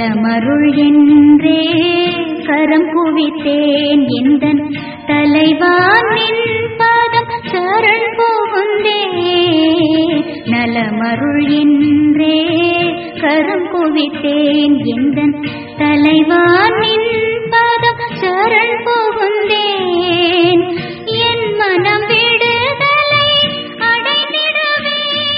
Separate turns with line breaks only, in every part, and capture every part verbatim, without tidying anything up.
நலமருள் என்றே கரம் குவித்தேன் எந்தன் தலைவா நின் பாதம் சரண் புகுந்தேன். நலமருள் என்றே கரம் குவித்தேன் எந்தன் தலைவா நின் பாதம் சரண் புகுந்தேன். என் மனம் விடுதலை அடைந்திடவே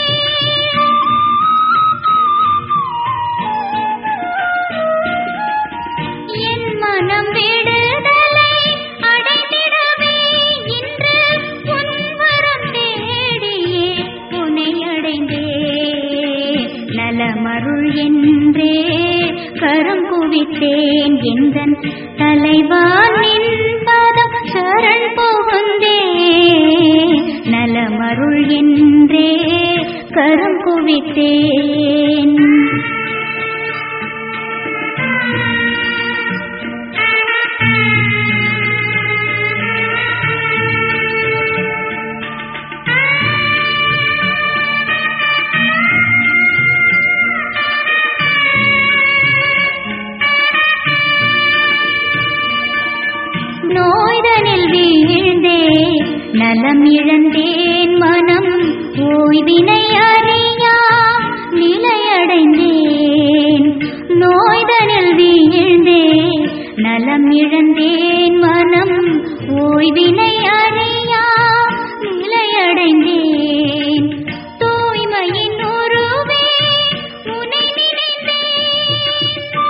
என் மனம் விடுதலை அடைந்திடவே இன்று உன் வரம் தேடியே உனை அடைந்தேன். நலமருள் என்றே கரம் குவித்தேன் எந்தன் தலைவா நின் பாதம் சரண் புகுந்தேன். நலமருள் என்றே கரம் குவித்தேன். நோய்தனில் வீழ்ந்தே நலம் இழந்தேன் மனம் ஓய்வினை அறியா நிலையடைந்தேன். நோய்தனில் வீழ்ந்தே நலம் இழந்தேன் மனம் ஓய்வினை அறியா நிலையடைந்தேன். தூய்மையின் உருவே உனை நினைந்தேன்.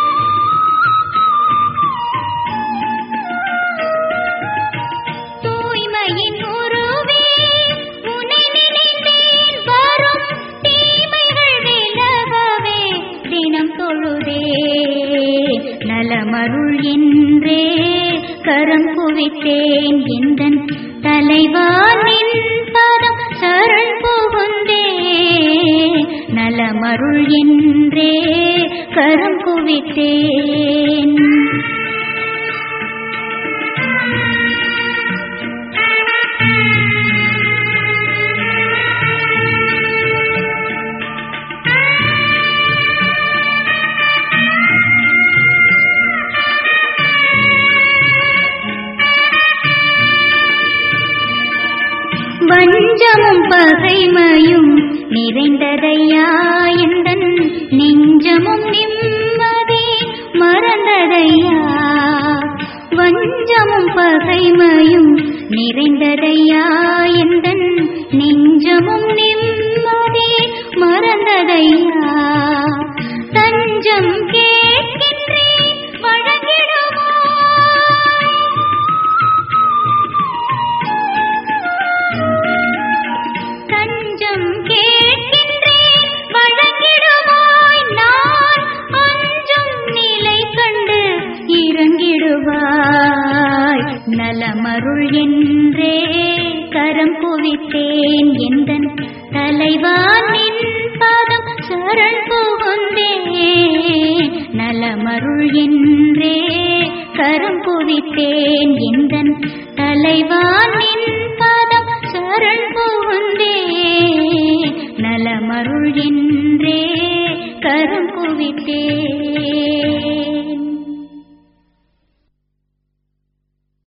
தூய்மையின் உருவே உனை நினைந்தேன். வரும் தீமைகள் விலகவே தினம் தொழுதே. நலமருள் என்றே கரம் குவித்தேன் எந்தன் தலைவா நின் பாதம் சரண் புகுந்தேன். நலமருள் என்றே கரம் குவித்தேன். வஞ்சமும் பகைமையும் நிறைந்ததையா எந்தன் நெஞ்சமும் நிம்மதி மறந்ததையா. வஞ்சமும் பகைமையும் நிறைந்ததையா எந்தன் நெஞ்சமும் நிம்மதி மறந்ததையா. தஞ்சம் கேட்கின்றேன் வழங்கிடுமோ. தஞ்சம் கேட்கின்றேன் வழங்கிடுவாய். நான் அஞ்சும் நிலை கண்டு இறங்கிடுவாய். நலமருள் என்றே கரம் குவித்தேன் எந்தன் தலைவா நின் பாதம் சரண் புகுந்தேன். நலமருள் என்றே கரம் குவித்தேன் எந்தன் தலைவா நின் பாதம் சரண் புகுந்தேன். நலமருள்